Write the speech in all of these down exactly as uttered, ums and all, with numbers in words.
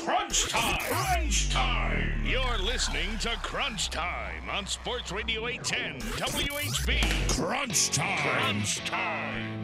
Crunch Time! Crunch Time! You're listening to Crunch Time on Sports Radio eight ten W H B. Crunch Time! Crunch Time!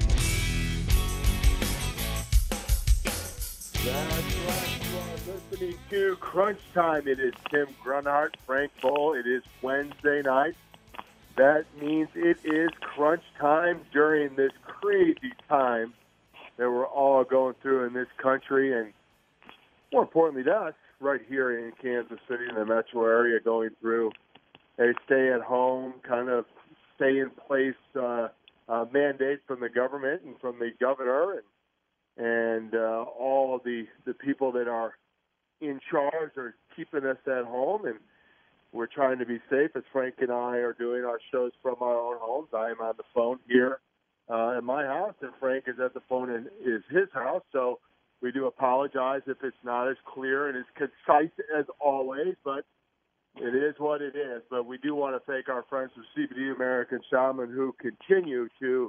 That's right. You are listening to Crunch Time. It is Tim Grunhart, Frank Bowl. It is Wednesday night. That means it is crunch time during this crazy time that we're all going through in this country, and more importantly to us, right here in Kansas City in the metro area, going through a stay-at-home kind of stay-in-place uh, uh, mandate from the government and from the governor and, and uh, all of the, the people that are in charge are keeping us at home, and we're trying to be safe as Frank and I are doing our shows from our own homes. I am on the phone here uh, in my house, and Frank is at the phone in is his house. So we do apologize if it's not as clear and as concise as always, but it is what it is. But we do want to thank our friends from C B D American Shaman who continue to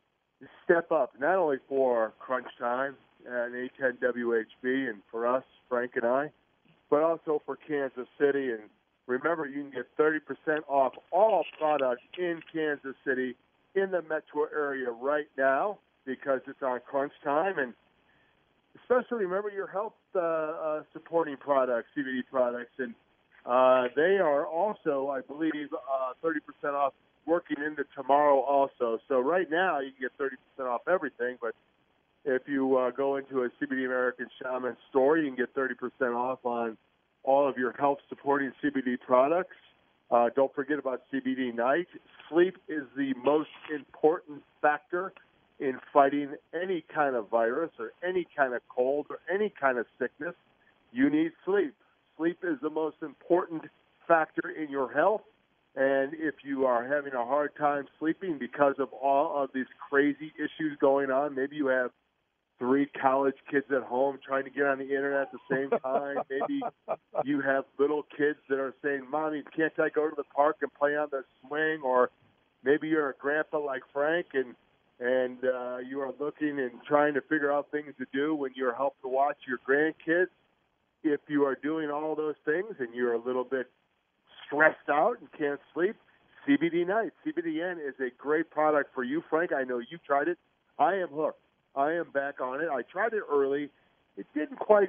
step up, not only for Crunch Time and eight ten W H B and for us, Frank and I, but also for Kansas City. And remember, you can get thirty percent off all products in Kansas City in the metro area right now because it's on Crunch Time. And especially remember your health uh, uh, supporting products, C B D products. And uh, they are also, I believe, uh, thirty percent off working into tomorrow also. So right now you can get thirty percent off everything. But if you uh, go into a C B D American Shaman store, you can get thirty percent off on all of your health-supporting C B D products. Uh, don't forget about C B D Night. Sleep is the most important factor in fighting any kind of virus or any kind of cold or any kind of sickness. You need sleep. Sleep is the most important factor in your health. And if you are having a hard time sleeping because of all of these crazy issues going on, maybe you have three college kids at home trying to get on the internet at the same time. Maybe you have little kids that are saying, Mommy, can't I go to the park and play on the swing? Or maybe you're a grandpa like Frank and and uh, you are looking and trying to figure out things to do when you're helping to watch your grandkids. If you are doing all those things and you're a little bit stressed out and can't sleep, C B D Night, C B D N is a great product for you, Frank. I know you tried it. I am hooked. I am back on it. I tried it early. It didn't quite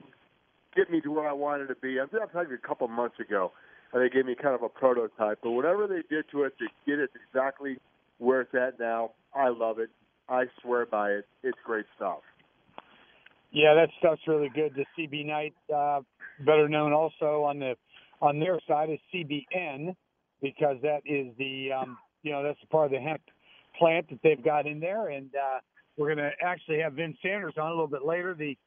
get me to where I wanted to be. I'm talking a couple months ago, and they gave me kind of a prototype. But whatever they did to it to get it exactly where it's at now, I love it. I swear by it. It's great stuff. Yeah, that stuff's really good. The C B Night, uh, better known also on the on their side as C B N, because that is the um, you know that's the part of the hemp plant that they've got in there, and uh, we're going to actually have Vince Sanders on a little bit later, the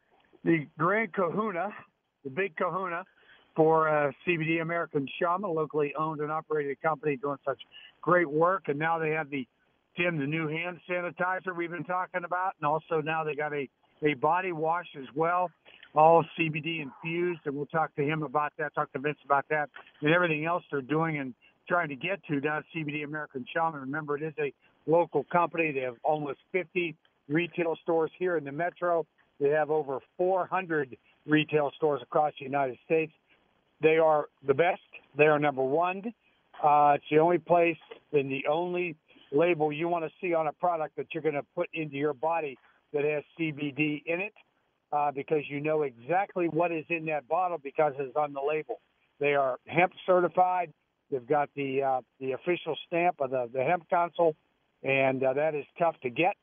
the grand kahuna, the big kahuna for uh, C B D American Shaman, locally owned and operated company doing such great work. And now they have the, Tim, the new hand sanitizer we've been talking about. And also now they got a, a body wash as well, all C B D infused. And we'll talk to him about that, talk to Vince about that, and everything else they're doing and trying to get to down at C B D American Shaman. Remember, it is a local company. They have almost fifty retail stores here in the metro. They have over four hundred retail stores across the United States. They are the best. They are number one. Uh, it's the only place and the only label you want to see on a product that you're going to put into your body that has C B D in it, uh, because you know exactly what is in that bottle because it's on the label. They are hemp certified. They've got the uh, the official stamp of the, the Hemp Council, and uh, that is tough to get.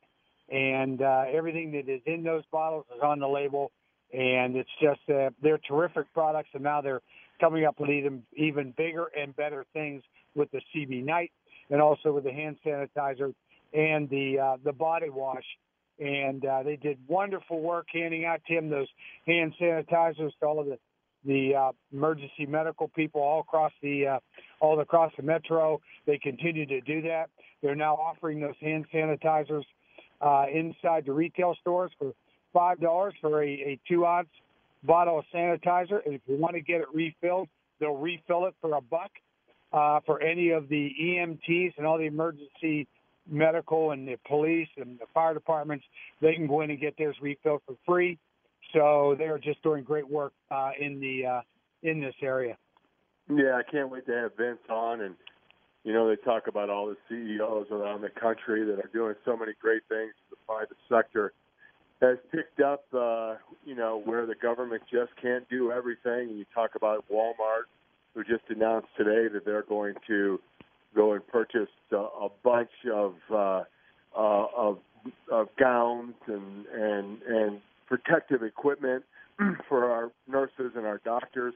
And uh, everything that is in those bottles is on the label, and it's just uh, they're terrific products, and now they're coming up with even, even bigger and better things with the C B Night and also with the hand sanitizer and the uh, the body wash. And uh, they did wonderful work handing out, Tim, those hand sanitizers to all of the the uh, emergency medical people all across the uh, all across the metro. They continue to do that. They're now offering those hand sanitizers uh, inside the retail stores for five dollars for a, a two-ounce bottle of sanitizer. And if you want to get it refilled, they'll refill it for a buck. Uh, for any of the E M Ts and all the emergency medical and the police and the fire departments, they can go in and get theirs refilled for free. So they are just doing great work uh, in the uh, in this area. Yeah, I can't wait to have Vince on. And, you know, they talk about all the C E Os around the country that are doing so many great things. The private sector has picked up, uh, you know, where the government just can't do everything. And you talk about Walmart, who just announced today that they're going to go and purchase a, a bunch of, uh, uh, of of gowns and, and, and protective equipment for our nurses and our doctors.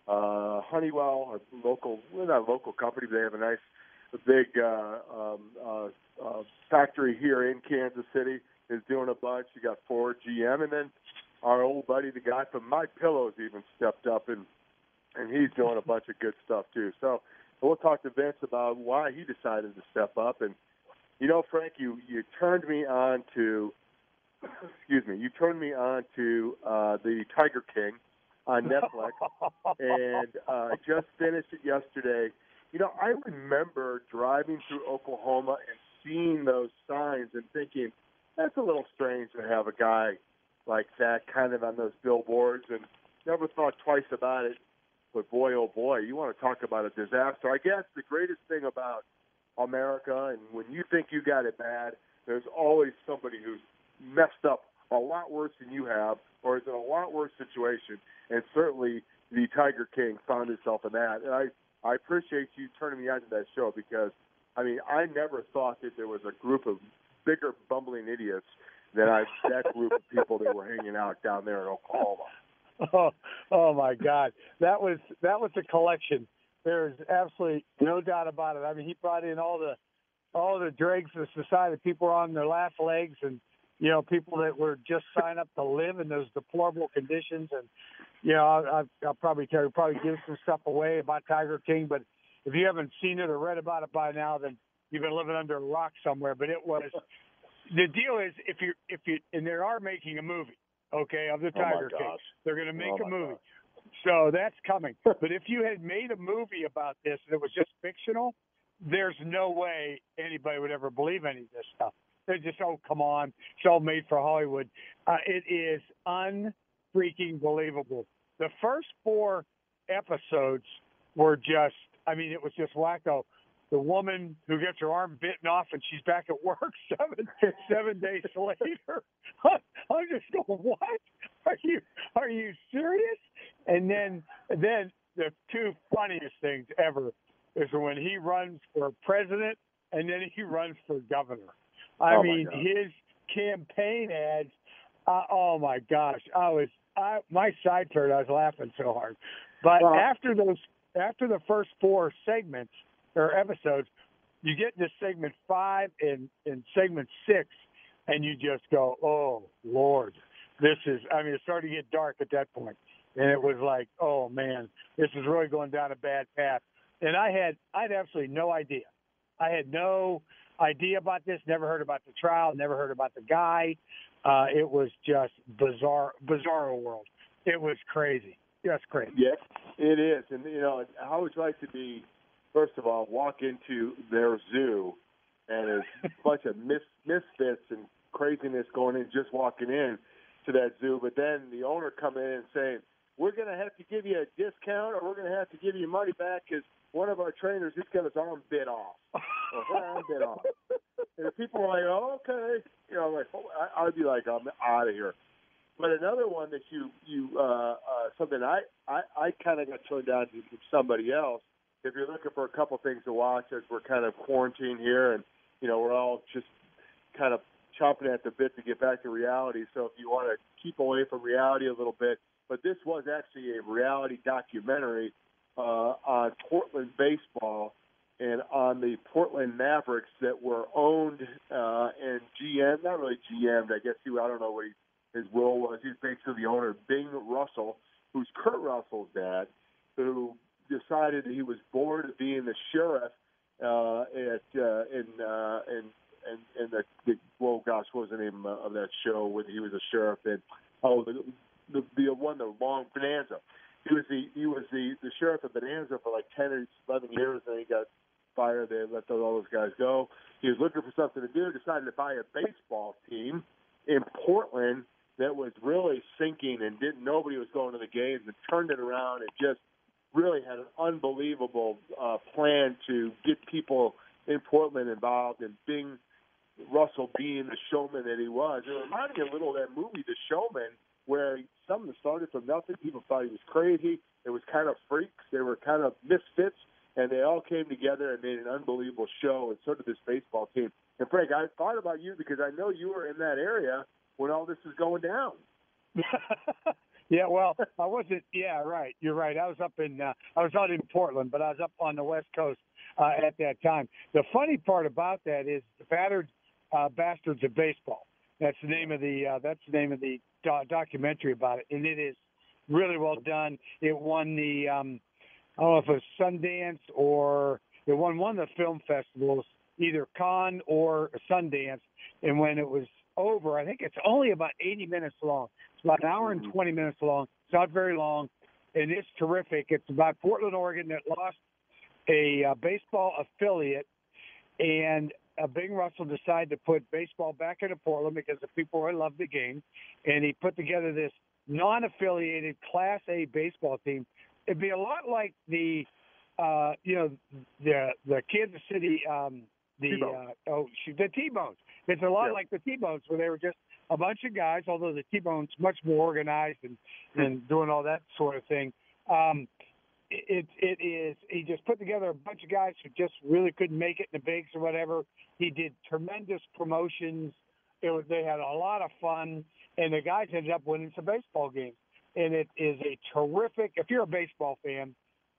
Uh, Honeywell, a local, well, not a local company, but they have a nice, a big uh, um, uh, uh, factory here in Kansas City, is doing a bunch. You got Ford, G M, and then our old buddy, the guy from My Pillows, even stepped up, and and he's doing a bunch of good stuff too. So we'll talk to Vince about why he decided to step up. And you know, Frank, you you turned me on to, excuse me, you turned me on to uh, the Tiger King on Netflix, and uh, I just finished it yesterday. You know, I remember driving through Oklahoma and seeing those signs and thinking, that's a little strange to have a guy like that kind of on those billboards, and never thought twice about it. But boy, oh boy, you want to talk about a disaster. I guess the greatest thing about America, and when you think you got it bad, there's always somebody who's messed up a lot worse than you have, or is in a lot worse situation. And certainly the Tiger King found himself in that. And I, I appreciate you turning me on to that show because, I mean, I never thought that there was a group of bigger bumbling idiots than I, that group of people that were hanging out down there in Oklahoma. Oh, oh my God. That was, that was a collection. There's absolutely no doubt about it. I mean, he brought in all the, all the dregs of society. People were on their last legs, and, you know, people that were just signed up to live in those deplorable conditions. And, you know, I'll, I'll probably tell you, probably give some stuff away about Tiger King, but if you haven't seen it or read about it by now, then you've been living under a rock somewhere. But it was, the deal is, if you, if you, and they are making a movie, okay, of the Tiger oh King. They're going to make oh a movie. gosh. So that's coming. But if you had made a movie about this and it was just fictional, there's no way anybody would ever believe any of this stuff. They're just, oh, come on, it's all made for Hollywood. Uh, it is unfreaking believable. The first four episodes were just, I mean, it was just wacko. The woman who gets her arm bitten off and she's back at work seven seven days later. I'm just going, what? Are you are you serious? And then then the two funniest things ever is when he runs for president and then he runs for governor. I oh mean, his campaign ads. Uh, oh my gosh, I was I my side turned. I was laughing so hard. But well, after those after the first four segments or episodes, you get into segment five and, and segment six, and you just go, oh, Lord, this is, I mean, it started to get dark at that point. And it was like, oh, man, this is really going down a bad path. And I had, I had absolutely no idea. I had no idea about this, never heard about the trial, never heard about the guy. Uh, it was just bizarre, bizarre world. It was crazy. Just crazy. Yes, it is. And, you know, I always like to be, first of all, walk into their zoo, and there's a bunch of mis- misfits and craziness going in, just walking in to that zoo. But then the owner come in and saying, we're going to have to give you a discount, or we're going to have to give you money back because one of our trainers just got his arm bit off. Or her arm bit off. And the people are like, oh, okay. You know, like, I, I'd be like, I'm out of here. But another one that you, you uh, uh, something I, I, I kind of got turned down to from somebody else. If you're looking for a couple things to watch as we're kind of quarantined here and, you know, we're all just kind of chomping at the bit to get back to reality. So if you want to keep away from reality a little bit, but this was actually a reality documentary uh, on Portland baseball and on the Portland Mavericks that were owned uh, and G M, not really G M'd, I guess he, I don't know what he, his role was. He's basically the owner, Bing Russell, who's Kurt Russell's dad, who decided that he was bored of being the sheriff uh, at uh, in uh, in in, in the, the well, gosh, what was the name of that show when he was a sheriff in? Oh, the the, the one, the long Bonanza. He was the he was the, the sheriff of Bonanza for like ten or eleven years, and he got fired. They let those, all those guys go. He was looking for something to do. Decided to buy a baseball team in Portland that was really sinking and didn't nobody was going to the games, and turned it around and just really had an unbelievable uh, plan to get people in Portland involved, and Bing Russell being the showman that he was. It reminded me a little of that movie, The Showman, where something started from nothing. People thought he was crazy. It was kind of freaks. They were kind of misfits, and they all came together and made an unbelievable show, and so did this baseball team. And, Frank, I thought about you because I know you were in that area when all this was going down. Yeah, well, I wasn't. Yeah, right. You're right. I was up in. Uh, I was out in Portland, but I was up on the West Coast uh, at that time. The funny part about that is the battered uh, bastards of baseball. That's the name of the. Uh, that's the name of the do- documentary about it, and it is really well done. It won the. Um, I don't know if it was Sundance or it won one of the film festivals, either Cannes or Sundance. And when it was over, I think it's only about eighty minutes long. It's about an hour and twenty minutes long. It's not very long, and it's terrific. It's about Portland, Oregon that lost a uh, baseball affiliate, and uh, Bing Russell decided to put baseball back into Portland because the people really loved the game, and he put together this non-affiliated Class A baseball team. It'd be a lot like the, uh, you know, the the Kansas City, um, the uh, oh the T-Bones. It's a lot yeah. like the T-Bones, where they were just a bunch of guys, although the T-Bones much more organized and, and doing all that sort of thing. Um, it, it is, he just put together a bunch of guys who just really couldn't make it in the bigs or whatever. He did tremendous promotions. It was, they had a lot of fun, and the guys ended up winning some baseball games. And it is a terrific, if you're a baseball fan,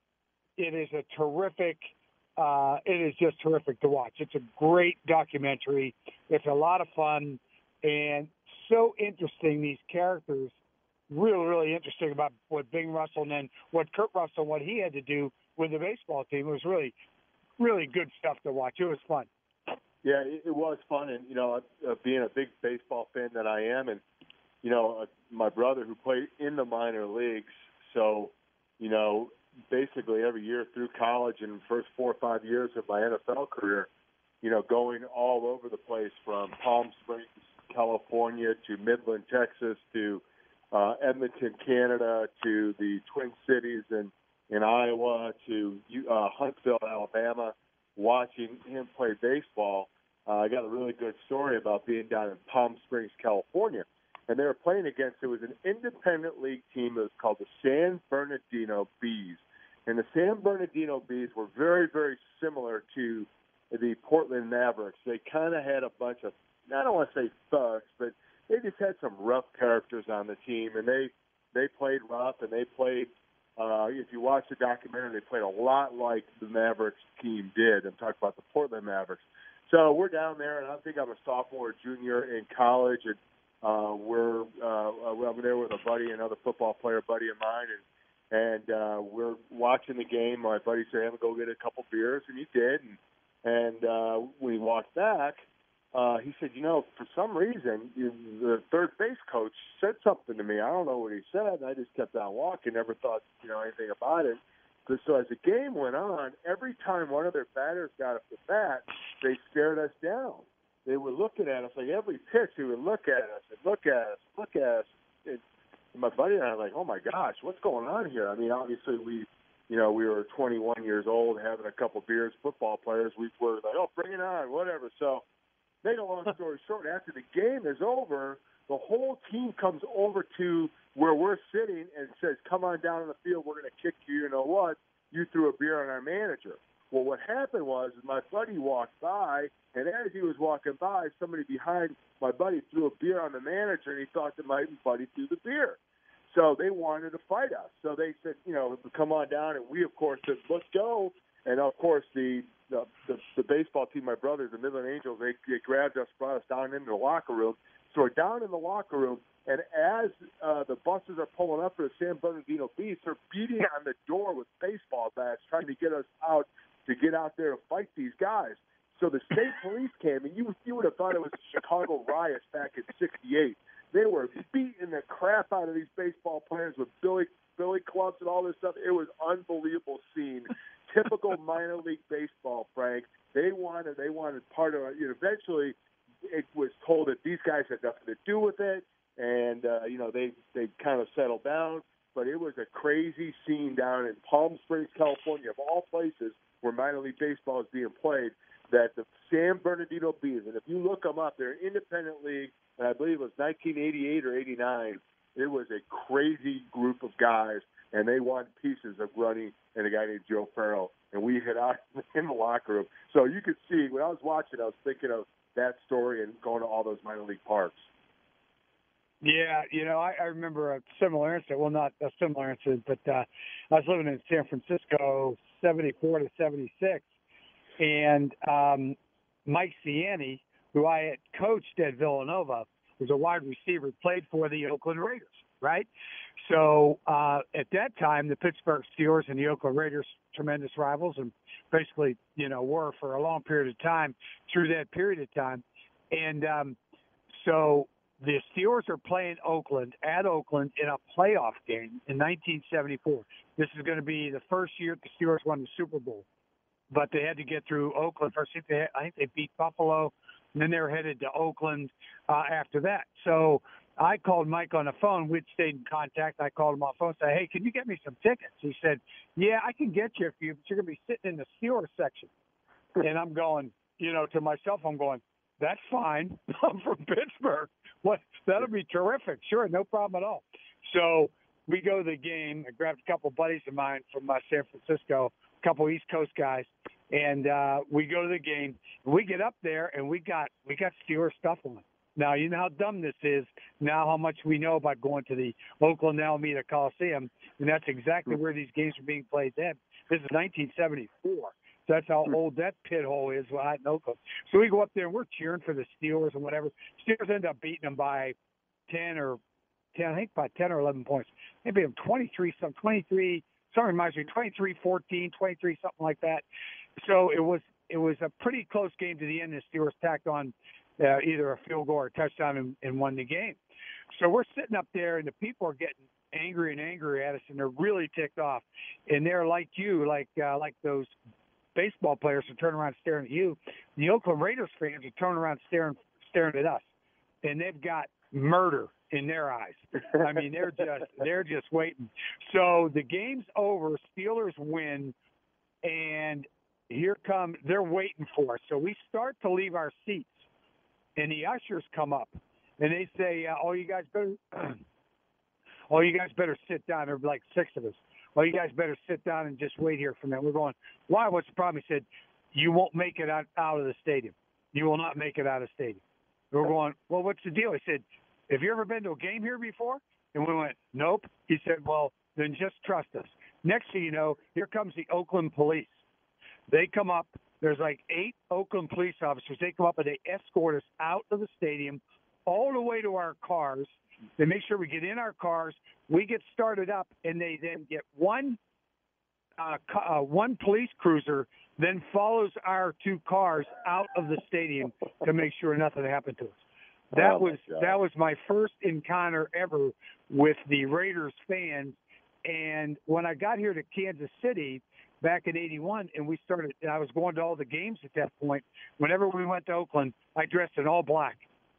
it is a terrific Uh, it is just terrific to watch. It's a great documentary. It's a lot of fun and so interesting. These characters, really, really interesting about what Bing Russell and then what Kurt Russell, what he had to do with the baseball team. It was really, really good stuff to watch. It was fun. Yeah, it, it was fun. And, you know, uh, being a big baseball fan that I am, and, you know, uh, my brother who played in the minor leagues, so, you know, basically every year through college and the first four or five years of my N F L career, you know, going all over the place from Palm Springs, California to Midland, Texas to uh, Edmonton, Canada to the Twin Cities in, in Iowa to uh, Huntsville, Alabama, watching him play baseball. Uh, I got a really good story about being down in Palm Springs, California. And they were playing against, it was an independent league team that was called the San Bernardino Bees. And the San Bernardino Bees were very, very similar to the Portland Mavericks. They kind of had a bunch of, I don't want to say thugs, but they just had some rough characters on the team. And they, they played rough, and they played, uh, if you watch the documentary, they played a lot like the Mavericks team did. I'm talking about the Portland Mavericks. So we're down there, and I think I'm a sophomore or junior in college, and Uh, we're uh, I'm there with a buddy, another football player buddy of mine, and and uh, we're watching the game. My buddy said, "I'm gonna go get a couple beers," and he did. And, and uh, when he walked back, uh, he said, "You know, for some reason, you, the third base coach said something to me. I don't know what he said. And I just kept on walking, never thought you know anything about it." So as the game went on, every time one of their batters got up the bat, they stared us down. They were looking at us, like every pitch, they would look at us and look at us, look at us. And my buddy and I were like, oh my gosh, what's going on here? I mean, obviously we, you know, we were twenty-one years old, having a couple beers, football players. We were like, oh, bring it on, whatever. So, make a long story short, after the game is over, the whole team comes over to where we're sitting and says, come on down on the field, we're going to kick you, you know what? You threw a beer on our manager. Well, what happened was my buddy walked by, and as he was walking by, somebody behind my buddy threw a beer on the manager, and he thought that my buddy threw the beer. So they wanted to fight us. So they said, you know, come on down, and we, of course, said, let's go. And, of course, the the, the, the baseball team, my brothers, the Midland Angels, they, they grabbed us, brought us down into the locker room. So we're down in the locker room, and as uh, the buses are pulling up for the San Bernardino Bees, they're beating on the door with baseball bats, trying to get us out to get out there and fight these guys. So the state police came, and you you would have thought it was the Chicago riots back in sixty-eight. They were beating the crap out of these baseball players with billy, billy clubs and all this stuff. It was unbelievable scene. Typical minor league baseball, Frank. They wanted they wanted part of it. You know, eventually, it was told that these guys had nothing to do with it, and uh, you know they they kind of settled down. But it was a crazy scene down in Palm Springs, California, of all places where minor league baseball is being played. That the San Bernardino Bees, and if you look them up, they're an independent league, and I believe it was nineteen eighty-eight or eighty-nine. It was a crazy group of guys, and they won pieces of Runny and a guy named Joe Farrell, and we hit out in the locker room. So you could see, when I was watching, I was thinking of that story and going to all those minor league parks. Yeah, you know, I, I remember a similar incident. Well, not a similar incident, but uh, I was living in San Francisco, seventy-four to seventy-six, and um, Mike Ciani, who I had coached at Villanova, was a wide receiver, played for the Oakland Raiders, right? So uh, at that time, the Pittsburgh Steelers and the Oakland Raiders, tremendous rivals, and basically, you know, were for a long period of time through that period of time. And um, so the Steelers are playing Oakland at Oakland in a playoff game in nineteen seventy-four. This is going to be the first year the Steelers won the Super Bowl, but they had to get through Oakland first. I think they, I think they beat Buffalo, and then they were headed to Oakland uh, after that. So I called Mike on the phone. We'd stayed in contact. I called him on the phone and said, hey, can you get me some tickets? He said, yeah, I can get you a few, but you're going to be sitting in the Steelers section. And I'm going, you know, to myself, I'm going, that's fine. I'm from Pittsburgh. What? That'll be terrific. Sure, no problem at all. So we go to the game. I grabbed a couple buddies of mine from uh, San Francisco, a couple East Coast guys, and uh, we go to the game. We get up there, and we got we got Steelers stuff on. Now, you know how dumb this is, now how much we know about going to the Oakland Alameda Coliseum, and that's exactly where these games are being played then. This is nineteen seventy-four. So that's how old that pit hole is out in Oakland. So we go up there, and we're cheering for the Steelers and whatever. Steelers end up beating them by ten or ten, I think by ten or eleven points. Maybe I'm twenty-three, some twenty-three, something reminds me, twenty-three fourteen, twenty-three, something like that. So it was it was a pretty close game to the end. The Steelers tacked on uh, either a field goal or a touchdown and, and won the game. So we're sitting up there, and the people are getting angry and angry at us, and they're really ticked off. And they're like you, like uh, like those baseball players are turning around staring at you. The Oakland Raiders fans are turning around staring staring at us, and they've got murder in their eyes. I mean, they're just they're just waiting. So the game's over. Steelers win, and here come they're waiting for us. So we start to leave our seats, and the ushers come up, and they say, uh, "Oh, you guys better, oh, you guys better sit down." There'll be like six of us. Well, you guys better sit down and just wait here for a minute. We're going, why? What's the problem? He said, you won't make it out, out of the stadium. You will not make it out of the stadium. We're going, well, what's the deal? He said, have you ever been to a game here before? And we went, nope. He said, well, then just trust us. Next thing you know, here comes the Oakland police. They come up. There's like eight Oakland police officers. They come up and they escort us out of the stadium all the way to our cars. They make sure we get in our cars. We get started up, and they then get one uh, uh, one police cruiser, then follows our two cars out of the stadium to make sure nothing happened to us. That oh was that was my first encounter ever with the Raiders fans. And when I got here to Kansas City back in eighty-one, and we started, I was going to all the games at that point. Whenever we went to Oakland, I dressed in all black.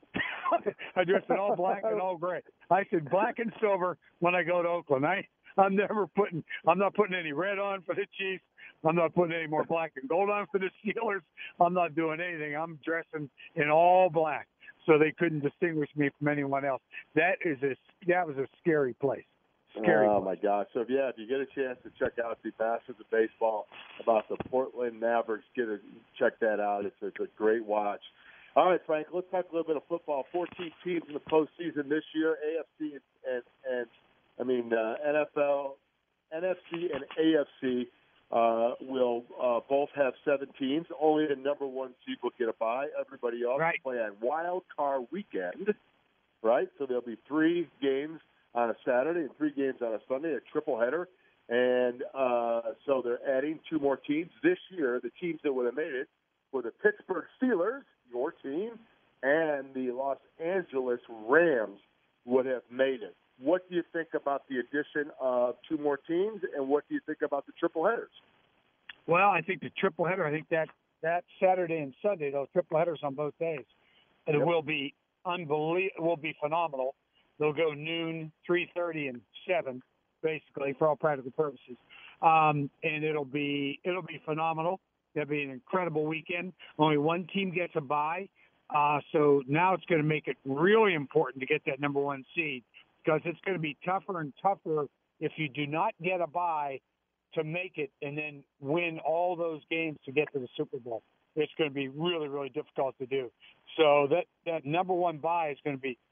I dressed in all black and all gray. I said black and silver when I go to Oakland. I, I'm never putting, I'm not putting any red on for the Chiefs. I'm not putting any more black and gold on for the Steelers. I'm not doing anything. I'm dressing in all black, so they couldn't distinguish me from anyone else. That is a, that was a scary place. Scary oh, place. my gosh. So, yeah, if you get a chance to check out the Masters of Baseball about the Portland Mavericks, get a, check that out. It's, it's a great watch. All right, Frank, let's talk a little bit of football. fourteen teams in the postseason this year, A F C and, and, and I mean, uh, N F L, N F C and A F C uh, will uh, both have seven teams. Only the number one seed will get a bye. Everybody else right. will play on Wild Card Weekend, right? So there'll be three games on a Saturday and three games on a Sunday, a triple header. And uh, so they're adding two more teams. This year, the teams that would have made it were the Pittsburgh Steelers, your team, and the Los Angeles Rams would have made it. What do you think about the addition of two more teams, and what do you think about the triple headers? Well, I think the triple header, I think that, that Saturday and Sunday, those triple headers on both days, and yep. it will be unbelievable, will be phenomenal. They'll go noon, three thirty, and seven, basically, for all practical purposes. Um, and it'll be it'll be phenomenal. It'll be an incredible weekend. Only one team gets a bye. Uh, so now it's going to make it really important to get that number one seed, because it's going to be tougher and tougher if you do not get a bye to make it and then win all those games to get to the Super Bowl. It's going to be really, really difficult to do. So that, that number one bye is going to be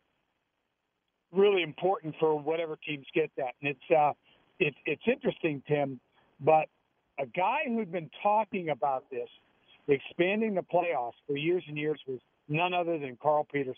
really important for whatever teams get that. And it's, uh, it's, it's interesting, Tim, but a guy who'd been talking about this, expanding the playoffs for years and years, was none other than Carl Peterson.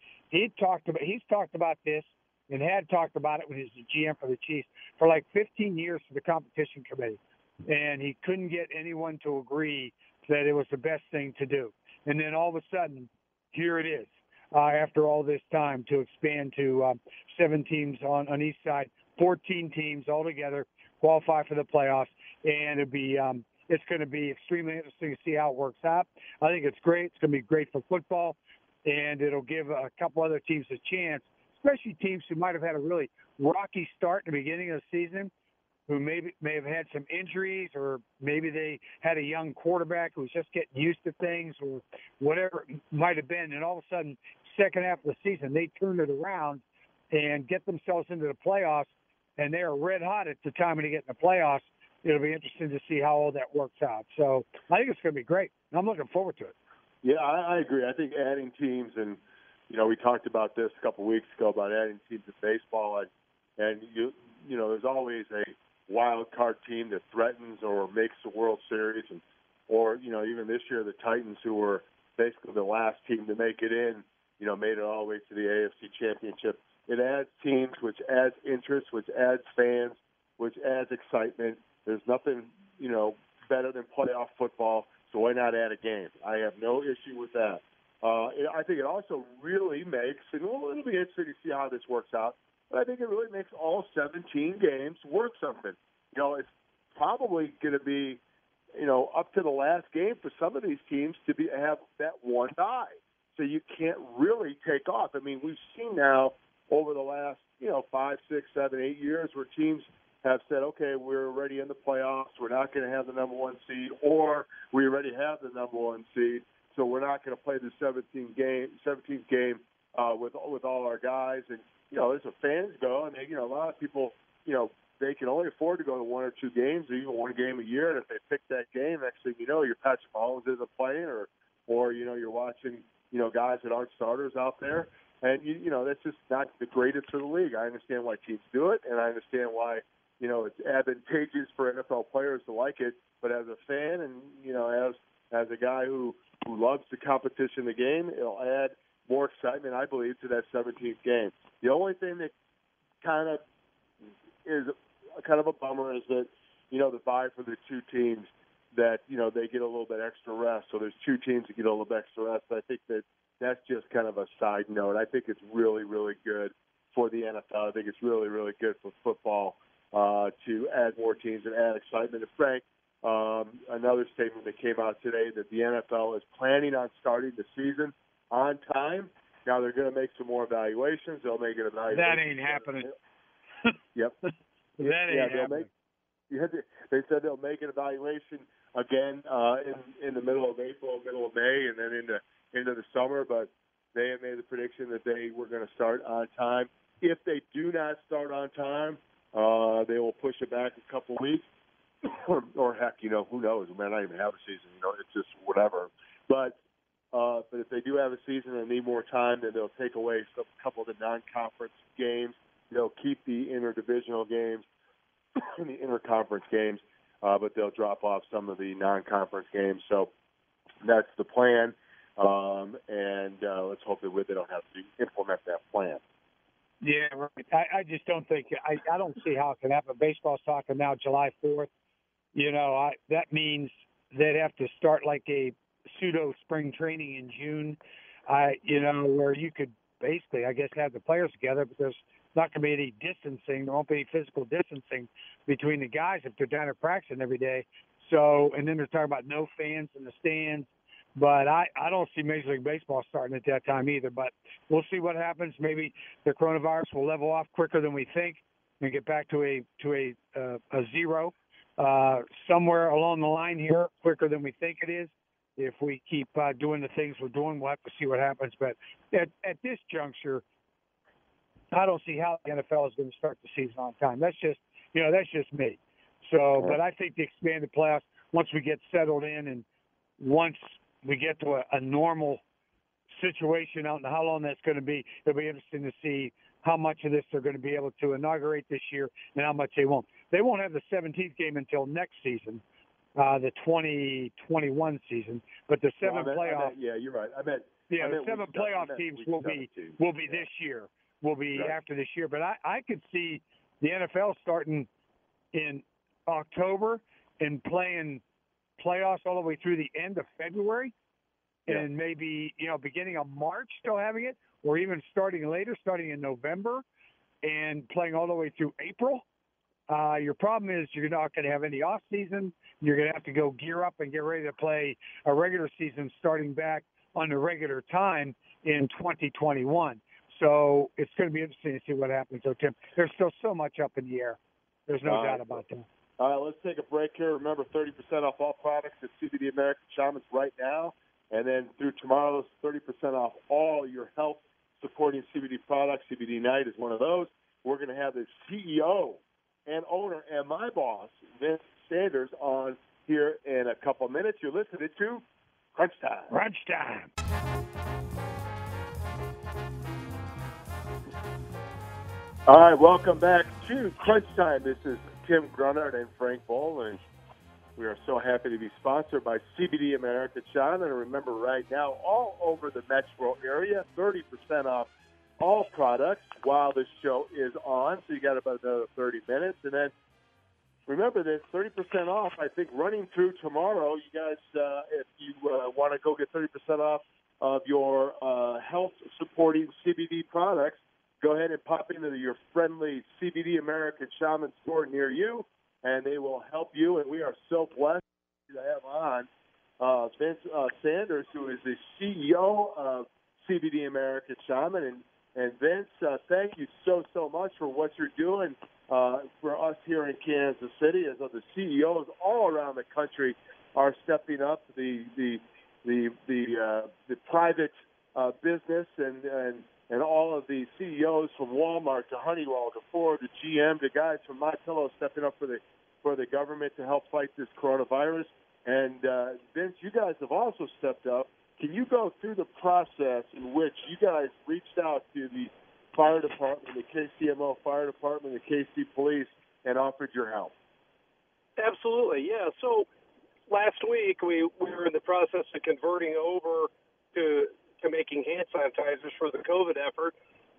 He talked about, he's talked about this and had talked about it when he was the G M for the Chiefs for like fifteen years for the competition committee. And he couldn't get anyone to agree that it was the best thing to do. And then all of a sudden, here it is, uh, after all this time, to expand to um, seven teams on, on each side, fourteen teams altogether qualify for the playoffs. And it'll be, um, it's going to be extremely interesting to see how it works out. I think it's great. It's going to be great for football, and it'll give a couple other teams a chance, especially teams who might have had a really rocky start in the beginning of the season, who maybe may have had some injuries, or maybe they had a young quarterback who was just getting used to things, or whatever it might have been. And all of a sudden, second half of the season, they turn it around and get themselves into the playoffs, and they are red hot at the time when they get in the playoffs. It'll be interesting to see how all that works out. So I think it's going to be great. I'm looking forward to it. Yeah, I, I agree. I think adding teams, and, you know, we talked about this a couple of weeks ago about adding teams in baseball, and, and you, you know, there's always a wild card team that threatens or makes the World Series, and, or, you know, even this year the Titans, who were basically the last team to make it in, you know, made it all the way to the A F C Championship. It adds teams, which adds interest, which adds fans, which adds excitement. There's nothing, you know, better than playoff football, so why not add a game? I have no issue with that. Uh, I think it also really makes, and it'll be interesting to see how this works out, but I think it really makes all seventeen games worth something. You know, it's probably going to be, you know, up to the last game for some of these teams to be have that one bye. So you can't really take off. I mean, we've seen now over the last, you know, five, six, seven, eight years where teams have said, okay, we're already in the playoffs, we're not going to have the number one seed, or we already have the number one seed, so we're not going to play the seventeenth game, seventeenth game uh, with with all our guys. And, you know, as the fans go, and, they, you know, a lot of people, you know, they can only afford to go to one or two games, or even one game a year, and if they pick that game, next thing you know, your Patrick Mahomes isn't playing, or, or, you know, you're watching, you know, guys that aren't starters out there. And, you, you know, that's just not the greatest for the league. I understand why teams do it, and I understand why, you know, it's advantageous for N F L players to like it. But as a fan, and, you know, as as a guy who, who loves the competition, the game, it'll add more excitement, I believe, to that seventeenth game. The only thing that kind of is kind of a bummer is that, you know, the bye for the two teams, that, you know, they get a little bit extra rest. So there's two teams that get a little bit extra rest. But I think that that's just kind of a side note. I think it's really, really good for the N F L. I think it's really, really good for football uh, to add more teams and add excitement. And Frank, um, another statement that came out today that the N F L is planning on starting the season on time. Now they're going to make some more evaluations. They'll make an evaluation. That ain't happening. Yep. that ain't yeah, happening. Make, yeah, they said they'll make an evaluation again uh, in in the middle of April, middle of May, and then into into the summer. But they have made the prediction that they were going to start on time. If they do not start on time, uh, they will push it back a couple weeks, or, or heck, you know, who knows? We might not even have a season. You know, it's just whatever. But uh, but if they do have a season and need more time, then they'll take away some, a couple of the non-conference games. They'll keep the interdivisional games and the interconference games, uh, but they'll drop off some of the non-conference games. So that's the plan, um, and uh, let's hope that they don't have to implement that plan. Yeah, right. I, I just don't think I, I don't see how it can happen. Baseball's talking now July fourth. You know, I, that means they'd have to start like a pseudo spring training in June. I, you know, where you could basically, I guess, have the players together, but there's not going to be any distancing. There won't be any physical distancing between the guys if they're down there practicing every day. So, and then they're talking about no fans in the stands. But I, I don't see Major League Baseball starting at that time either. But we'll see what happens. Maybe the coronavirus will level off quicker than we think and get back to a to a uh, a zero uh, somewhere along the line here, quicker than we think it is. If we keep uh, doing the things we're doing, we'll have to see what happens. But at, at this juncture, I don't see how the N F L is going to start the season on time. That's just, you know, that's just me. So, but I think the expanded playoffs, once we get settled in and once we get to a, a normal situation out and how long that's going to be, it'll be interesting to see how much of this they're going to be able to inaugurate this year and how much they won't. They won't have the seventeenth game until next season, uh, the twenty twenty-one season. But the seven no, I meant, playoff, I meant, yeah, you're right. I meant yeah, I the meant seven week playoff seven, teams week will be seventeen. will be yeah. this year. Will be right. after this year. But I, I could see the N F L starting in October and playing playoffs all the way through the end of February, yeah. and maybe, you know, beginning of March still having it, or even starting later, starting in November and playing all the way through April. Uh, your problem is you're not going to have any off season. You're going to have to go gear up and get ready to play a regular season starting back on the regular time in twenty twenty-one. So it's going to be interesting to see what happens. So, Tim, there's still so much up in the air. There's no All doubt right. about that. All right, let's take a break here. Remember, thirty percent off all products at C B D American Shamans right now. And then through tomorrow, thirty percent off all your health-supporting C B D products. C B D Night is one of those. We're going to have the C E O and owner and my boss, Vince Sanders, on here in a couple of minutes. You're listening to Crunch Time. Crunch Time. All right, welcome back to Crunch Time. This is Tim Grunhard and Frank Boll, and we are so happy to be sponsored by C B D America Shaman. And remember, right now, all over the metro area, thirty percent off all products while this show is on. So you got about another thirty minutes. And then remember this, thirty percent off, I think, running through tomorrow. You guys, uh, if you uh, want to go get thirty percent off of your uh, health-supporting C B D products, go ahead and pop into your friendly C B D American Shaman store near you, and they will help you. And we are so blessed to have on uh, Vince uh, Sanders, who is the C E O of C B D American Shaman. And, and Vince, uh, thank you so, so much for what you're doing uh, for us here in Kansas City, as the C E Os all around the country are stepping up. The the the the, uh, the private uh, business and, and and all of the C E Os from Walmart to Honeywell to Ford to G M to guys from My Pillow stepping up for the for the government to help fight this coronavirus. And uh, Vince, you guys have also stepped up. Can you go through the process in which you guys reached out to the fire department, the K C M O fire department, the K C police, and offered your help? Absolutely, yeah. So last week we, we were in the process of converting over to to making hand sanitizers for the COVID effort.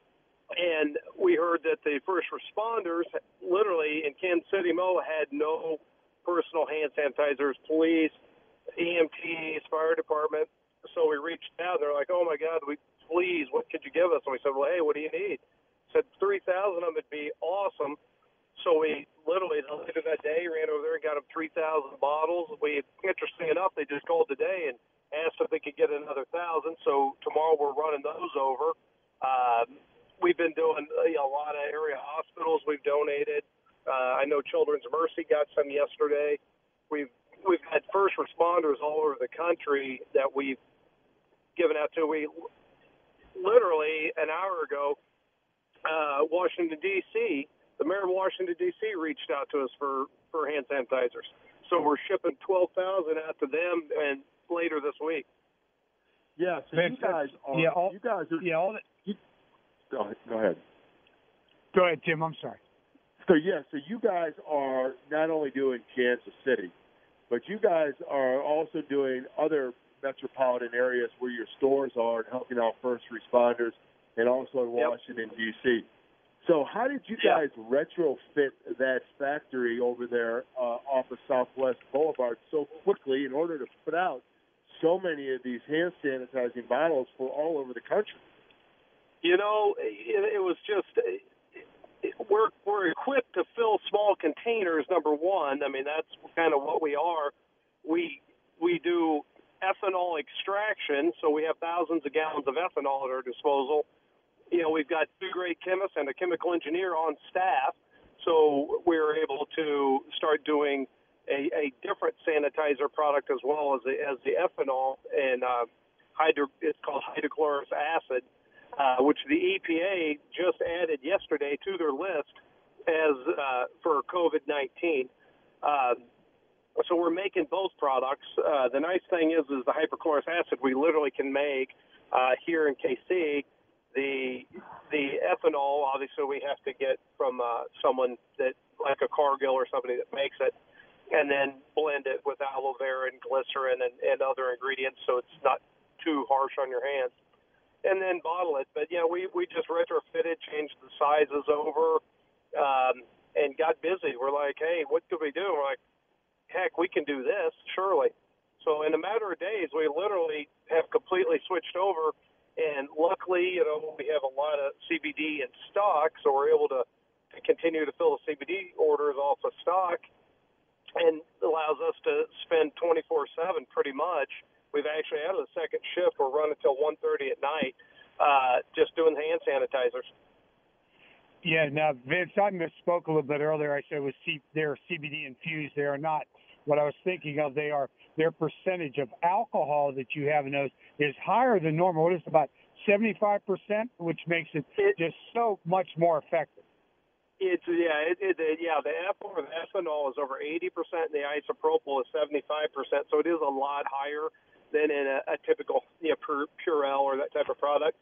And we heard that the first responders, literally in Kansas City, Mo, had no personal hand sanitizers, police, E M Ts, fire department. So we reached out, and they're like, oh, my God, we please, what could you give us? And we said, well, hey, what do you need? Said three thousand of them would be awesome. So we literally, later that day, ran over there and got them three thousand bottles. We, interesting enough, they just called today and asked if they could get another thousand. So tomorrow we're running those over. Um, we've been doing you know, a lot of area hospitals we've donated. Uh, I know Children's Mercy got some yesterday. We've we've had first responders all over the country that we've given out to. We literally an hour ago, uh, Washington D C, the mayor of Washington D C reached out to us for, for hand sanitizers. So we're shipping twelve thousand out to them and later this week. Yeah, so Vince, you guys are. yeah, all, you guys are. Yeah, all that, You, go, ahead, go ahead. Go ahead, Tim. I'm sorry. So yeah, so you guys are not only doing Kansas City, but you guys are also doing other metropolitan areas where your stores are and helping out first responders, and also in Yep. Washington D C. So how did you Yeah. guys retrofit that factory over there uh, off of Southwest Boulevard so quickly in order to put out so many of these hand sanitizing bottles for all over the country? You know, it, it was just it, we're we're equipped to fill small containers. Number one, I mean that's kind of what we are. We we do ethanol extraction, so we have thousands of gallons of ethanol at our disposal. You know, we've got two great chemists and a chemical engineer on staff, so we're able to start doing a, a different sanitizer product as well as the, as the ethanol and uh, hydro, it's called hydrochloric acid, uh, which the E P A just added yesterday to their list as uh, for COVID nineteen. Uh, so we're making both products. Uh, the nice thing is, is the hypochlorous acid we literally can make uh, here in K C. The the ethanol, obviously, we have to get from uh, someone that, like a Cargill or somebody that makes it, and then blend it with aloe vera and glycerin and, and other ingredients so it's not too harsh on your hands, and then bottle it. But, yeah, we, we just retrofitted, changed the sizes over, um, and got busy. We're like, hey, what could we do? We're like, heck, we can do this, surely. So in a matter of days, we literally have completely switched over. And luckily, you know, we have a lot of C B D in stock, so we're able to, to continue to fill the C B D orders off of stock, and allows us to spend twenty-four seven pretty much. We've actually added a second shift. We're running until one thirty at night, uh, just doing hand sanitizers. Yeah, now, Vince, I misspoke a little bit earlier. I said it was C- they're C B D infused. They are not what I was thinking of. They are, their percentage of alcohol that you have in those is higher than normal. What is it, about seventy-five percent, which makes it, it just so much more effective. It's, yeah, it, it, it, yeah, the ethanol or the ethanol is over eighty percent, and the isopropyl is seventy-five percent, so it is a lot higher than in a, a typical, you know, Purell or that type of product.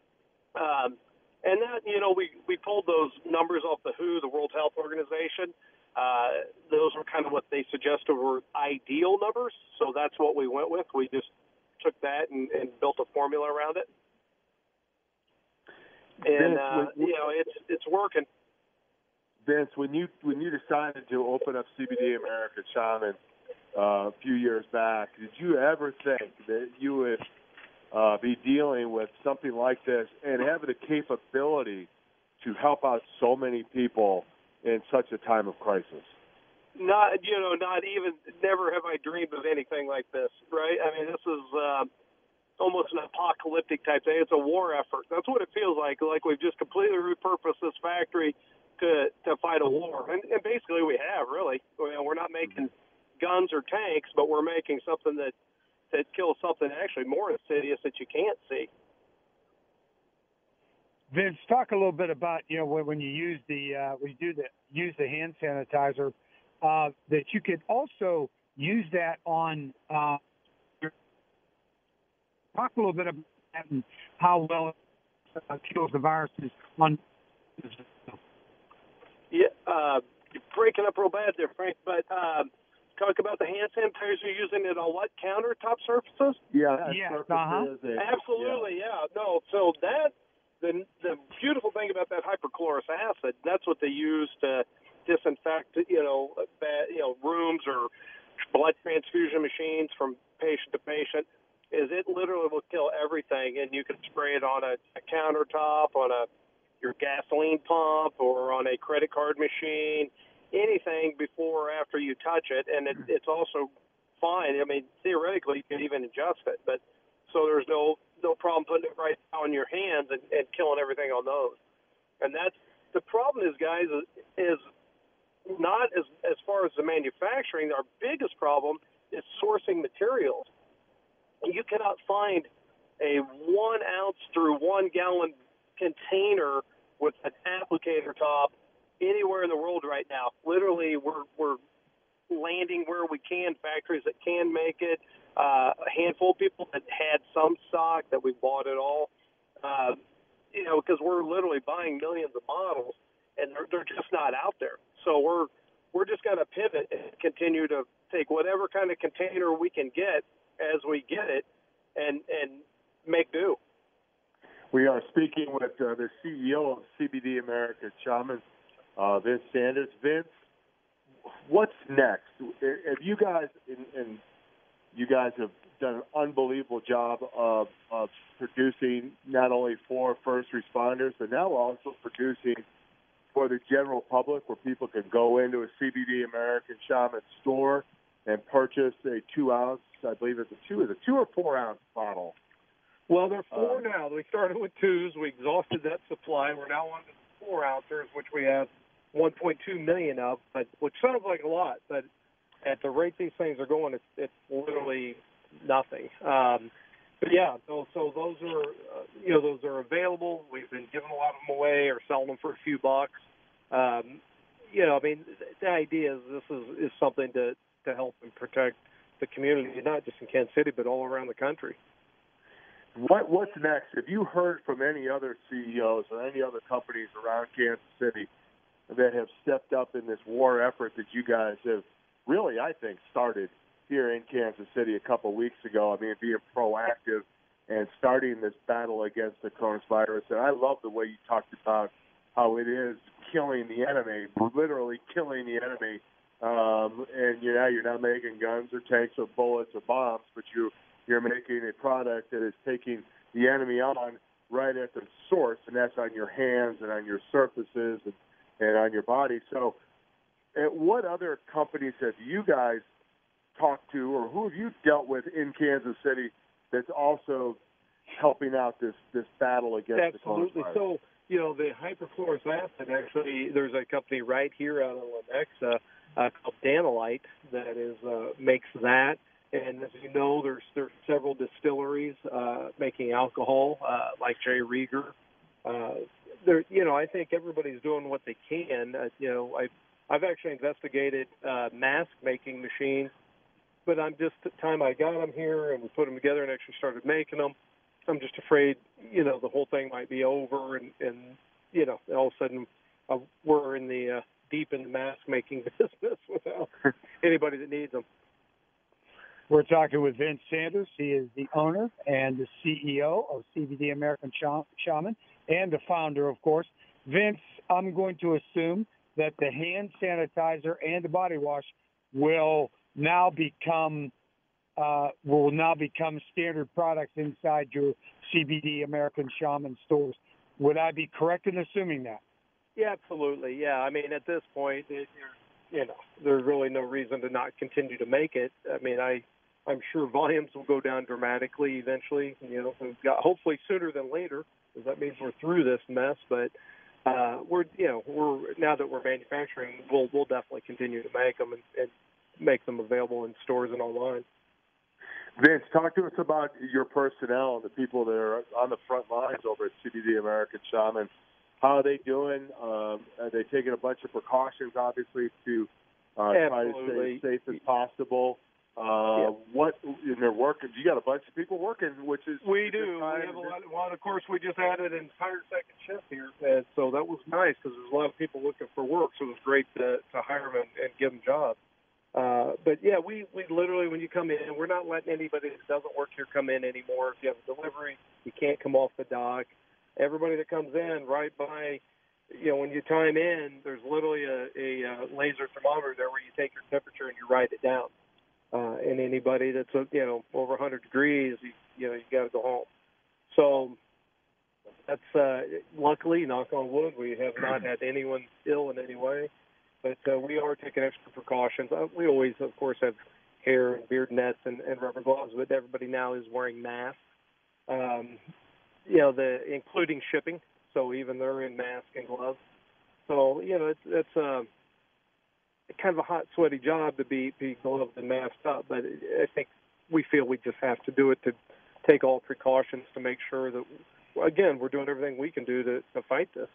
Um, and that, you know, we, we pulled those numbers off the W H O, the World Health Organization. Uh, those were kind of what they suggested were ideal numbers, so that's what we went with. We just took that and, and built a formula around it. And, uh, you know, it's it's working. Vince, when you when you decided to open up C B D America Shaman uh, a few years back, did you ever think that you would uh, be dealing with something like this and having the capability to help out so many people in such a time of crisis? Not, you know, not even, never have I dreamed of anything like this, right? I mean, this is uh, almost an apocalyptic type thing. It's a war effort. That's what it feels like, like we've just completely repurposed this factory to, to fight a war. And, and basically we have, really. You know, we're not making guns or tanks, but we're making something that, that kills something actually more insidious that you can't see. Vince, talk a little bit about, you know, when, when you use the uh, when you do the use the hand sanitizer, uh, that you could also use that on. Uh, your, talk a little bit about that and how well it uh, kills the viruses on. Yeah, uh, you're breaking up real bad there, Frank. But uh, talk about the hand sanitizer. You're using it on what, countertop surfaces? Yeah, yeah, surfaces uh-huh. and, Absolutely. Yeah. yeah. No, so that. The, the beautiful thing about that hypochlorous acid, that's what they use to disinfect, you know, bad, you know, rooms or blood transfusion machines from patient to patient, is it literally will kill everything, and you can spray it on a, a countertop, on a your gasoline pump, or on a credit card machine, anything before or after you touch it, and it, it's also fine. I mean, theoretically, you could even adjust it, but so there's no no problem putting it right on your hands and, and killing everything on those. And that's the problem is, guys, is, is not as as far as the manufacturing. Our biggest problem is sourcing materials. You cannot find a one ounce through one gallon container with an applicator top anywhere in the world right now. Literally, we're we're landing where we can, factories that can make it. Uh, a handful of people that had some stock that we bought it all, uh, you know, because we're literally buying millions of models, and they're, they're just not out there. So we're we're just going to pivot and continue to take whatever kind of container we can get as we get it, and and make do. We are speaking with uh, the C E O of C B D America Shaman, uh, Vince Sanders. Vince, what's next? Have you guys in, in You guys have done an unbelievable job of, of producing not only for first responders, but now also producing for the general public, where people can go into a C B D American Shaman store and purchased a two-ounce, I believe it's a two, is a two or four-ounce bottle? Well, they're four Um, now. We started with twos. We exhausted that supply. We're now on to four ounces, which we have one point two million of, but which sounds like a lot, but at the rate these things are going, it's it's literally nothing. Um, but yeah, so, so those are uh, you know those are available. We've been giving a lot of them away or selling them for a few bucks. Um, you know, I mean, the idea is this is, is something to to help and protect the community, not just in Kansas City, but all around the country. What what's next? Have you heard from any other C E Os or any other companies around Kansas City that have stepped up in this war effort that you guys have really, I think, started here in Kansas City a couple of weeks ago? I mean, being proactive and starting this battle against the coronavirus. And I love the way you talked about how it is killing the enemy, literally killing the enemy. Um, and you know, you're not making guns or tanks or bullets or bombs, but you, you're making a product that is taking the enemy on right at the source, and that's on your hands and on your surfaces and, and on your body. So uh, what other companies have you guys talked to, or who have you dealt with in Kansas City that's also helping out this, this battle against Absolutely. the coronavirus? So, you know, the hyperfluorous acid, actually, there's a company right here out of Lenexa uh, called Danilite that is uh, makes that. And as you know, there's there's several distilleries uh, making alcohol, uh, like J. Rieger. Uh, there, you know, I think everybody's doing what they can. Uh, you know, I I've actually investigated uh, mask making machines, but I'm just the time I got them here and we put them together and actually started making them. I'm just afraid, you know, the whole thing might be over, and, and you know, all of a sudden uh, we're in the uh, deep in the mask making business without anybody that needs them. We're talking with Vince Sanders. He is the owner and the C E O of C B D American Shaman and the founder, of course. Vince, I'm going to assume that the hand sanitizer and the body wash will now become uh, will now become standard products inside your C B D American Shaman stores. Would I be correct in assuming that? Yeah, absolutely. Yeah, I mean, at this point, it, you know, there's really no reason to not continue to make it. I mean, I. I'm sure volumes will go down dramatically eventually, you know, we've got, hopefully sooner than later, because that means we're through this mess. But uh, we're, you know, we're now that we're manufacturing, we'll we'll definitely continue to make them and, and make them available in stores and online. Vince, talk to us about your personnel and the people that are on the front lines over at C B D American Shaman. How are they doing? Um, are they taking a bunch of precautions, obviously, to uh, try to stay as safe as possible? Uh, yep. What in their work? You got a bunch of people working, which is we do. We have a lot. Of, well, of course, we just added an entire second shift here, and so that was nice because there's a lot of people looking for work. So it was great to, to hire them and, and give them jobs. Uh, but yeah, we, we literally, when you come in, we're not letting anybody that doesn't work here come in anymore. If you have a delivery, you can't come off the dock. Everybody that comes in, right by, you know, when you time in, there's literally a, a, a laser thermometer there where you take your temperature and you write it down. Uh, and anybody that's, you know, over one hundred degrees, you, you know, you got to go home. So that's, uh, luckily, knock on wood, we have not had anyone ill in any way. But uh, we are taking extra precautions. Uh, we always, of course, have hair and beard nets and, and rubber gloves, but everybody now is wearing masks, um, you know, the including shipping. So even they're in mask and gloves. So, you know, it's, it's uh, kind of a hot, sweaty job to be, be gloved and masked up. But I think we feel we just have to do it to take all precautions to make sure that, again, we're doing everything we can do to, to fight this.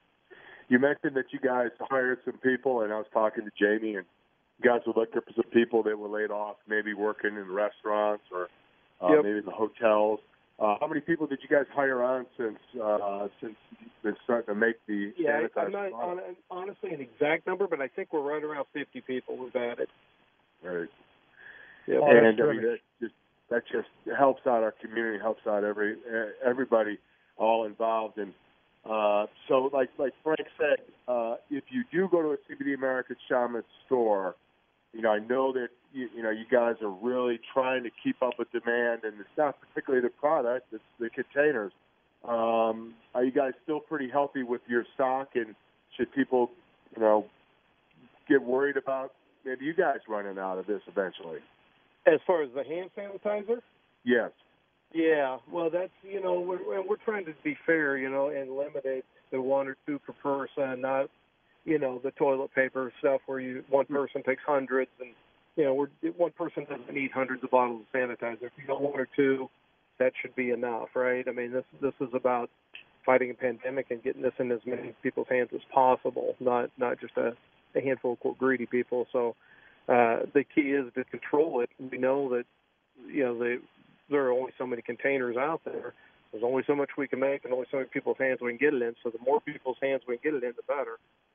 You mentioned that you guys hired some people, and I was talking to Jamie, and you guys were looking for some people that were laid off, maybe working in restaurants or uh, yep. maybe in the hotels. Uh, how many people did you guys hire on since uh, since you've been starting to make the yeah, sanitizer? I'm not on, honestly an exact number, but I think we're right around fifty people we've added. Right. Yep. Oh, and I mean, that just that just helps out our community, helps out every everybody all involved. And uh, so, like like Frank said, uh, if you do go to a C B D American Shaman store, you know, I know that, you, you know, you guys are really trying to keep up with demand, and it's not particularly the product, it's the containers. Um, are you guys still pretty healthy with your stock, and should people, you know, get worried about maybe you guys running out of this eventually? As far as the hand sanitizer? Yes. Yeah, well, that's, you know, we're, we're trying to be fair, you know, and limit it to one or two per person, not, you know, the toilet paper stuff where you one person takes hundreds and, you know, we're, one person doesn't need hundreds of bottles of sanitizer. If you got one or two, that should be enough, right? I mean, this this is about fighting a pandemic and getting this in as many people's hands as possible, not not just a, a handful of quote, greedy people. So uh, the key is to control it. We know that, you know, the there are only so many containers out there. There's only so much we can make and only so many people's hands we can get it in. So the more people's hands we can get it in, the better.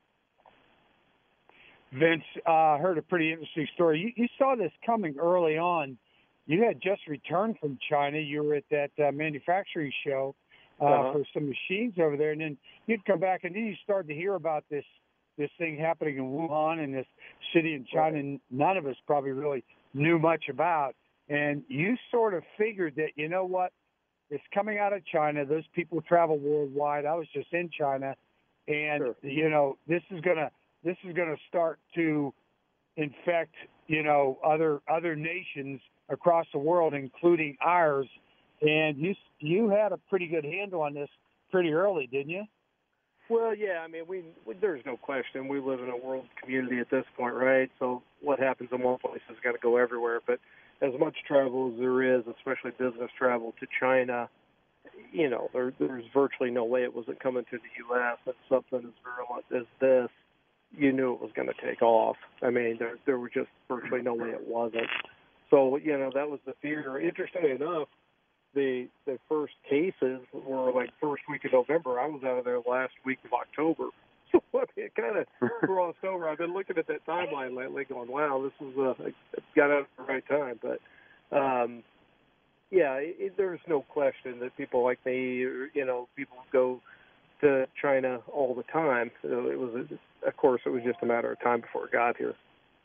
Vince, I uh, heard a pretty interesting story. You, you saw this coming early on. You had just returned from China. You were at that uh, manufacturing show uh, uh-huh. for some machines over there. And then you'd come back, and then you started to hear about this this thing happening in Wuhan, in this city in China, and none of us probably really knew much about. And you sort of figured that, you know what, it's coming out of China. Those people travel worldwide. I was just in China, and sure. you know this is gonna this is gonna start to infect you know other other nations across the world, including ours. And you you had a pretty good handle on this pretty early, didn't you? Well, yeah. I mean, we, we there's no question we live in a world community at this point, right? So what happens in one place has got to go everywhere, but as much travel as there is, especially business travel to China, you know, there, there's virtually no way it wasn't coming to the U S And something as virulent as this, you knew it was going to take off. I mean, there there was just virtually no way it wasn't. So, you know, that was the fear. Interestingly enough, the the first cases were like first week of November. I was out of there last week of October. So I mean, it kind of crossed over. I've been looking at that timeline lately going, wow, this is uh, it got out at the right time. But, um, yeah, it, it, there's no question that people like me, or, you know, people go to China all the time. So it was, of course, it was just a matter of time before it got here.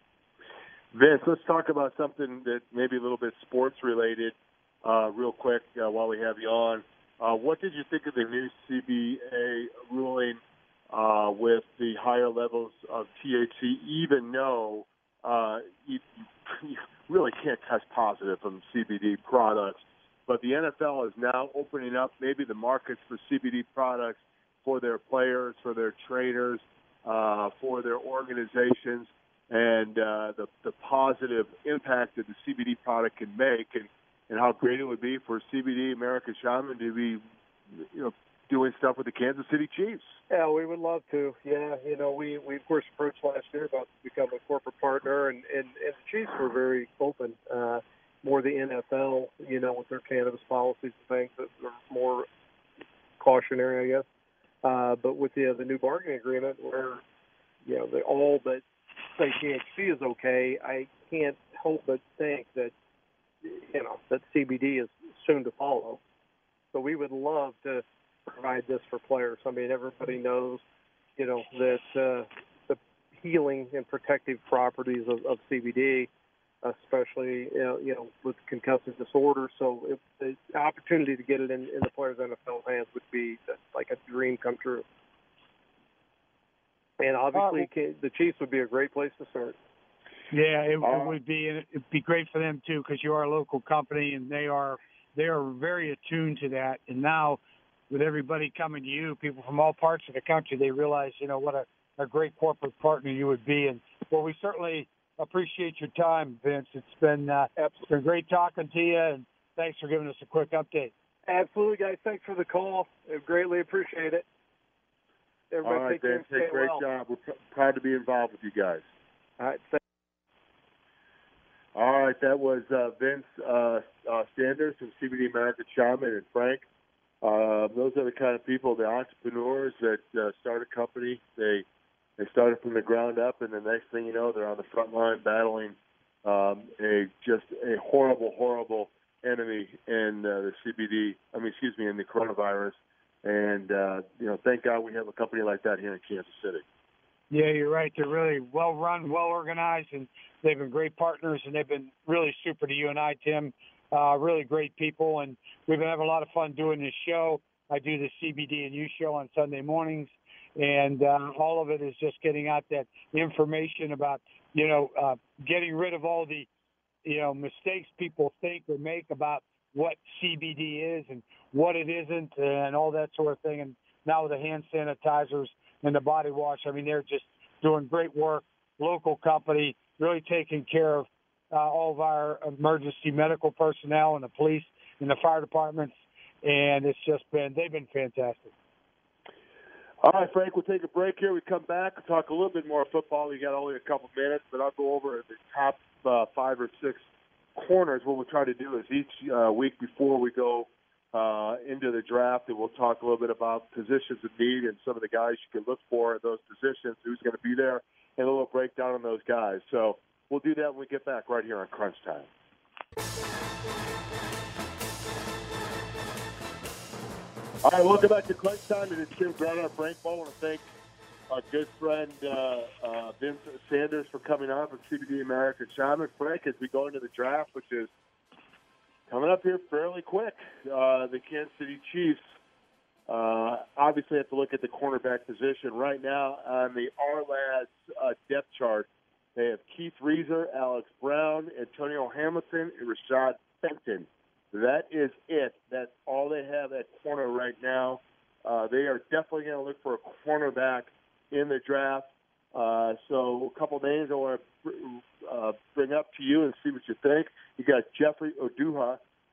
Vince, let's talk about something that maybe a little bit sports related uh, real quick uh, while we have you on. Uh, what did you think of the new C B A ruling uh, with the higher levels of T H C, even though uh, you, you really can't test positive from C B D products? But the N F L is now opening up maybe the markets for C B D products for their players, for their trainers, uh, for their organizations, and uh, the, the positive impact that the C B D product can make, and, and how great it would be for C B D American Shaman to be, you know, doing stuff with the Kansas City Chiefs. Yeah, we would love to. Yeah, you know, we, we of course approached last year about to become a corporate partner, and, and, and the Chiefs were very open. Uh, more the N F L, you know, with their cannabis policies and things that are more cautionary, I guess. Uh, but with the uh, the new bargaining agreement, where you know they all but say T H C is okay, I can't help but think that you know that C B D is soon to follow. So we would love to provide this for players. I mean, everybody knows, you know, that uh, the healing and protective properties of, of C B D, especially, you know, you know with concussive disorder. So if the opportunity to get it in, in the players' N F L hands would be like a dream come true. And obviously, uh, the Chiefs would be a great place to start. Yeah, it, uh, it would be. And it'd be great for them too, because you are a local company, and they are they are very attuned to that. And now, with everybody coming to you, people from all parts of the country, they realize, you know, what a, a great corporate partner you would be. And well, we certainly appreciate your time, Vince. It's been uh, it's been great talking to you, and thanks for giving us a quick update. Absolutely, guys. Thanks for the call. I greatly appreciate it. Everybody all right, Vince. Hey, great well. job. We're pr- proud to be involved with you guys. All right. Thanks. All right, that was uh, Vince uh, uh, Sanders from C B D American Shaman, and Frank. Uh, those are the kind of people, the entrepreneurs that uh, start a company. They they started from the ground up, and the next thing you know, they're on the front line battling um, a just a horrible, horrible enemy in uh, the C B D. I mean, excuse me, in the coronavirus. And uh, you know, thank God we have a company like that here in Kansas City. Yeah, you're right. They're really well run, well organized, and they've been great partners, and they've been really super to you and I, Tim. Uh, really great people, and we've been having a lot of fun doing this show. I do the C B D and U show on Sunday mornings, and uh, all of it is just getting out that information about you know, uh, getting rid of all the, you know, mistakes people think or make about what C B D is and what it isn't and all that sort of thing. And now with the hand sanitizers and the body wash, I mean, they're just doing great work. Local company, really taking care of uh, all of our emergency medical personnel and the police and the fire departments. And it's just been, they've been fantastic. All right, Frank, we'll take a break here. We come back and talk a little bit more football. We got only a couple minutes, but I'll go over the top uh, five or six corners. What we'll try to do is each uh, week before we go uh, into the draft, and we'll talk a little bit about positions of need and some of the guys you can look for at those positions, who's going to be there, and a little breakdown on those guys. So we'll do that when we get back right here on Crunch Time. All right, welcome back to Crunch Time. It is Tim Grunhart, Frank Bowl. I want to thank our good friend uh, uh, Vince Sanders for coming on from C B D America. Sean and Frank, as we go into the draft, which is coming up here fairly quick, uh, the Kansas City Chiefs uh, obviously have to look at the cornerback position. Right now on the R L A D uh, depth chart, they have Keith Reeser, Alex Brown, Antonio Hamilton, and Rashad Fenton. That is it. That's all they have at corner right now. Uh, they are definitely going to look for a cornerback in the draft. Uh, so a couple names I want to uh, bring up to you and see what you think. You got Jeffrey Oduha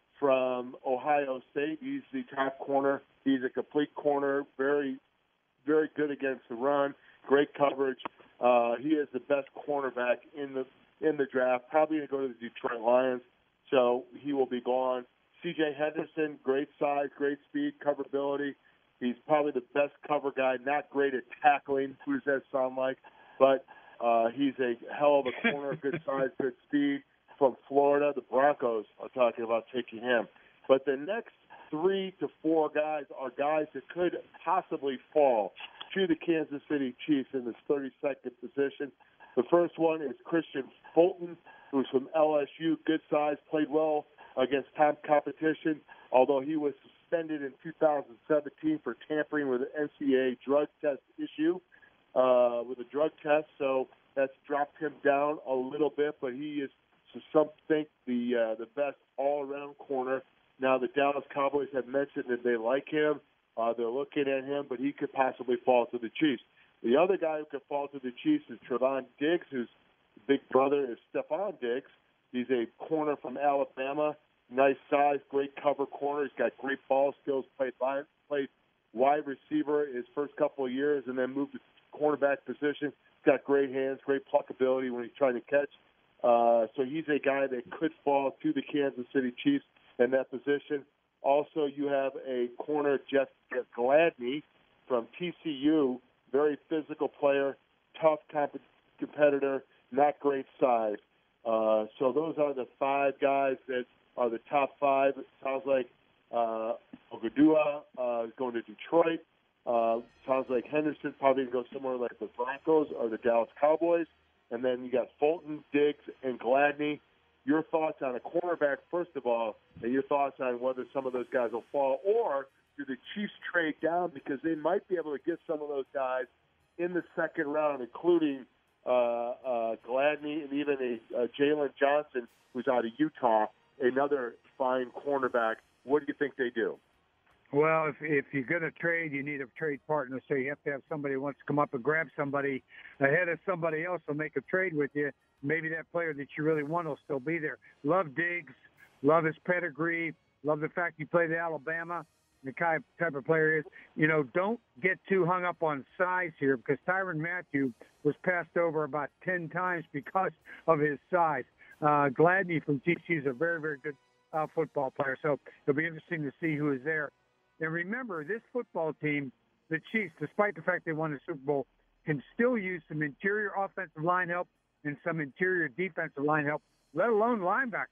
from Ohio State. He's the top corner. He's a complete corner, very, very good against the run, great coverage. Uh, he is the best cornerback in the in the draft. Probably going to go to the Detroit Lions. So he will be gone. C J Henderson, great size, great speed, coverability. He's probably the best cover guy, not great at tackling. Who does that sound like? But uh, he's a hell of a corner, good size, good speed. From Florida, the Broncos are talking about taking him. But the next three to four guys are guys that could possibly fall to the Kansas City Chiefs in this thirty-second position. The first one is Christian Fulton, who's from L S U, good size, played well against top competition, although he was suspended in two thousand seventeen for tampering with an N C double A drug test issue, uh, with a drug test, so that's dropped him down a little bit, but he is, so some think, the uh, the best all-around corner. Now, the Dallas Cowboys have mentioned that they like him. Uh, they're looking at him, but he could possibly fall to the Chiefs. The other guy who could fall to the Chiefs is Trevon Diggs, whose big brother is Stephon Diggs. He's a corner from Alabama. Nice size, great cover corner. He's got great ball skills, played, line, played wide receiver his first couple of years and then moved to cornerback position. He's got great hands, great pluckability when he's trying to catch. Uh, so he's a guy that could fall to the Kansas City Chiefs in that position. Also, you have a corner, Jeff Gladney from T C U, very physical player, tough comp- competitor, not great size. Uh, so those are the five guys that are the top five. It sounds like uh, Ogadua uh, is going to Detroit. Uh, sounds like Henderson probably going to go somewhere like the Broncos or the Dallas Cowboys. And then you got Fulton, Diggs, and Gladney. Your thoughts on a cornerback, first of all, and your thoughts on whether some of those guys will fall, or do the Chiefs trade down because they might be able to get some of those guys in the second round, including uh, uh, Gladney and even a, a Jalen Johnson, who's out of Utah, another fine cornerback. What do you think they do? Well, if if you're going to trade, you need a trade partner, so you have to have somebody who wants to come up and grab somebody ahead of somebody else will make a trade with you. Maybe that player that you really want will still be there. Love Diggs, love his pedigree, love the fact he played at Alabama, the type type of player he is. You know, don't get too hung up on size here because Tyrann Mathieu was passed over about ten times because of his size. Uh, Gladney from T C U is a very, very good uh, football player, so it'll be interesting to see who is there. And remember, this football team, the Chiefs, despite the fact they won the Super Bowl, can still use some interior offensive line help and some interior defensive line help, let alone linebackers.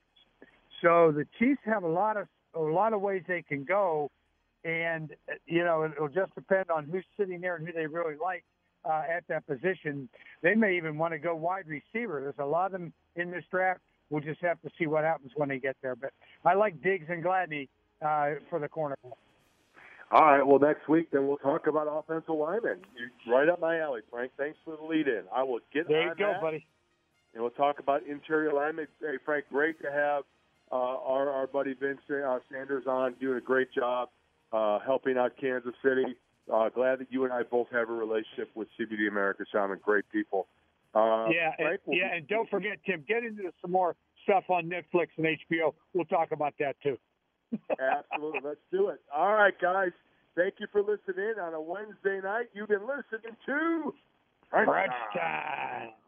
So the Chiefs have a lot of a lot of ways they can go, and you know it'll just depend on who's sitting there and who they really like uh, at that position. They may even want to go wide receiver. There's a lot of them in this draft. We'll just have to see what happens when they get there. But I like Diggs and Gladney uh, for the cornerback. All right, well, next week, then we'll talk about offensive linemen. You're right up my alley, Frank. Thanks for the lead-in. I will get there on you go, that. buddy. and we'll talk about interior alignment. Hey, Frank, great to have uh, our, our buddy Vince uh, Sanders on, doing a great job uh, helping out Kansas City. Uh, glad that you and I both have a relationship with C B D America Shaman. Great people. Uh, yeah, Frank, and, we'll yeah, be- and don't forget, Tim, get into some more stuff on Netflix and H B O. We'll talk about that too. Absolutely. Let's do it. All right, guys. Thank you for listening in on a Wednesday night. You've been listening to Crunch Time.